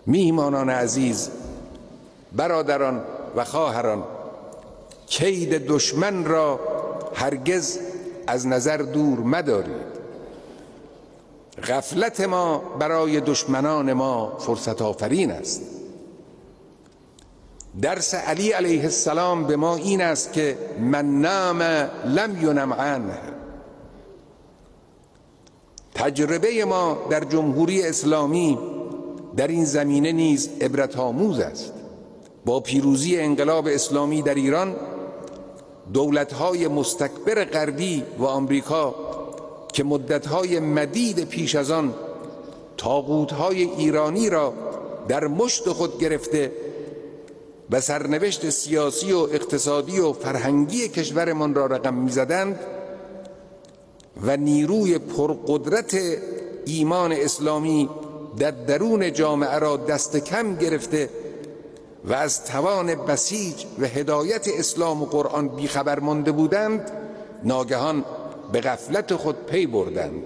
میهمانان عزیز، برادران و خواهران، کید دشمن را هرگز از نظر دور مدارید. غفلت ما برای دشمنان ما فرصت آفرین است. درس علی علیه السلام به ما این است که من نام لم ینم عنه. تجربه ما در جمهوری اسلامی در این زمینه نیز عبرت آموز است. با پیروزی انقلاب اسلامی در ایران، دولت‌های مستکبر غربی و آمریکا که مدت‌های مدید پیش از آن طاغوت‌های ایرانی را در مشت خود گرفته و سرنوشت سیاسی و اقتصادی و فرهنگی کشورمان را رقم می‌زدند و نیروی پرقدرت ایمان اسلامی در درون جامعه را دست کم گرفته و از توان بسیج و هدایت اسلام و قرآن بیخبر مانده بودند، ناگهان به غفلت خود پی بردند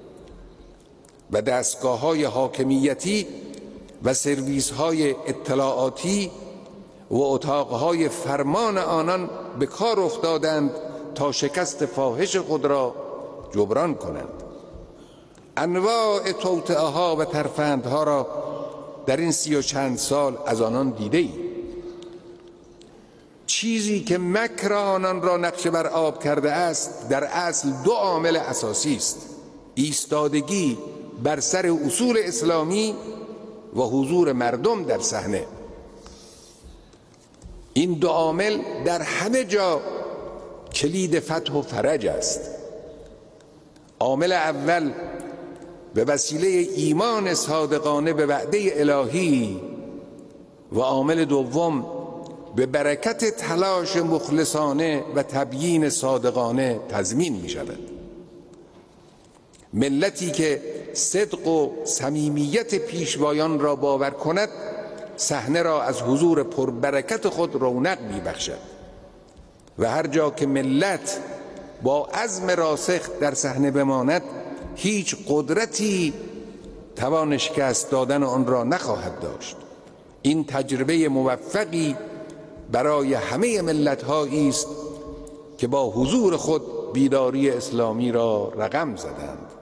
و دستگاه‌های حاکمیتی و سرویس‌های اطلاعاتی و اتاق‌های فرمان آنان به کار افتادند تا شکست فاحش خود را جبران کنند. انواع توطئه‌ها و ترفندها را در این 30 و چند سال از آنان دیده ایم. چیزی که مکر آنان را نقش بر آب کرده است در اصل 2 عامل اساسی است: ایستادگی بر سر اصول اسلامی و حضور مردم در صحنه. این 2 عامل در همه جا کلید فتح و فرج است. عامل اول به وسیله ایمان صادقانه به وعده الهی و عامل دوم به برکت تلاش مخلصانه و تبیین صادقانه تضمین می شود. ملتی که صدق و صمیمیت پیشوایان را باور کند، صحنه را از حضور پربرکت خود رونق می بخشد و هر جا که ملت با عزم راسخ در صحنه بماند، هیچ قدرتی توان شکست دادن آن را نخواهد داشت. این تجربه موفقی برای همه ملت‌هایی است که با حضور خود بیداری اسلامی را رقم زدند.